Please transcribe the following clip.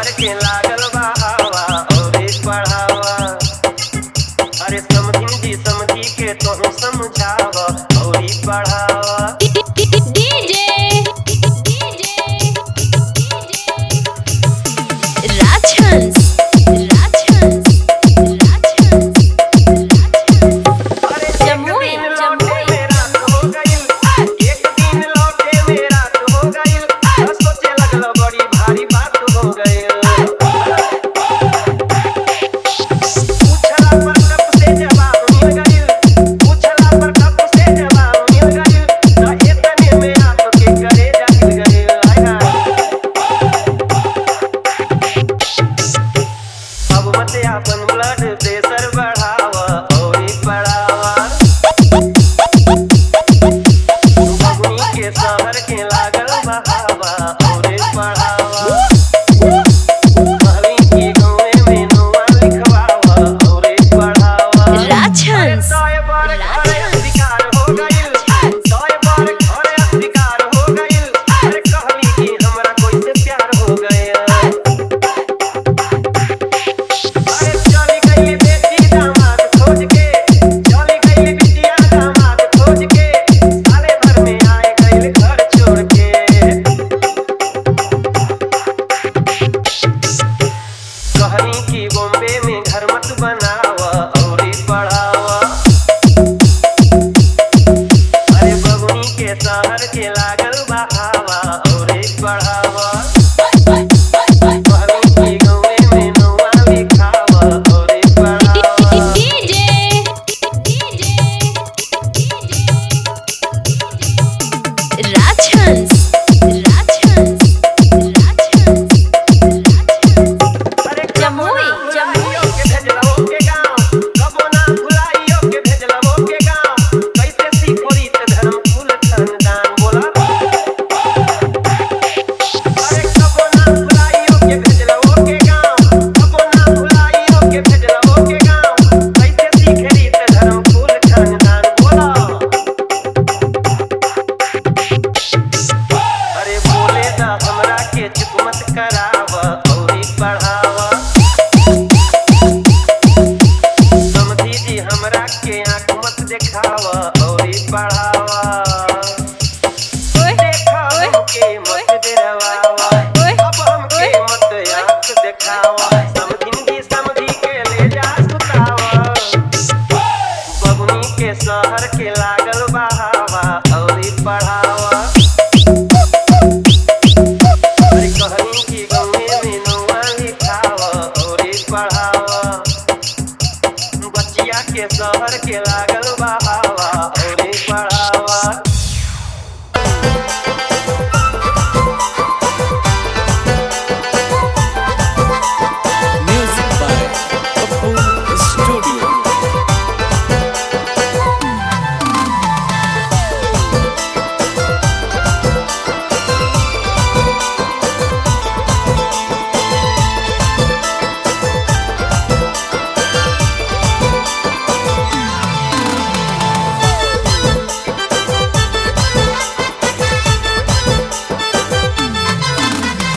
शहर के लागल बहावा और पढ़ावा। अरे समझी जी समझी के तोहू समझावा और पढ़ावा। अपन ब्लड प्रेशर बढ़ावा और पढ़ावा। बबुनी के शहर के लागल बहावा और पढ़ावा। कहली कि गाँवे में नुआ लिखवावा और पढ़ावा। तोय बार घरे अधिकार हो गइल, तोय बार घरे अधिकार हो गइल। अरे कहली कि हमरा कोई से प्यार हो गइल। कहनी कि बॉम्बे में घर मत बनावा और पढ़ावा। अरे बबुनी के शहर के लागल बहावा और पढ़ावा। कहनी कि गाँवे में नुआ लिखावा और पढ़ावा। करावा और पढ़ावा। समझी जी हमरा के आँख मत देखावा और पढ़ावा। देखा हमके मत डरावा, अब हमके मत आँख देखावा। समझी जी समझी के ले जा सुतावा। बबुनी के शहर के लागल बहावा और पढ़ावा। पढ़ावा। बच्चिया के शहर के लागल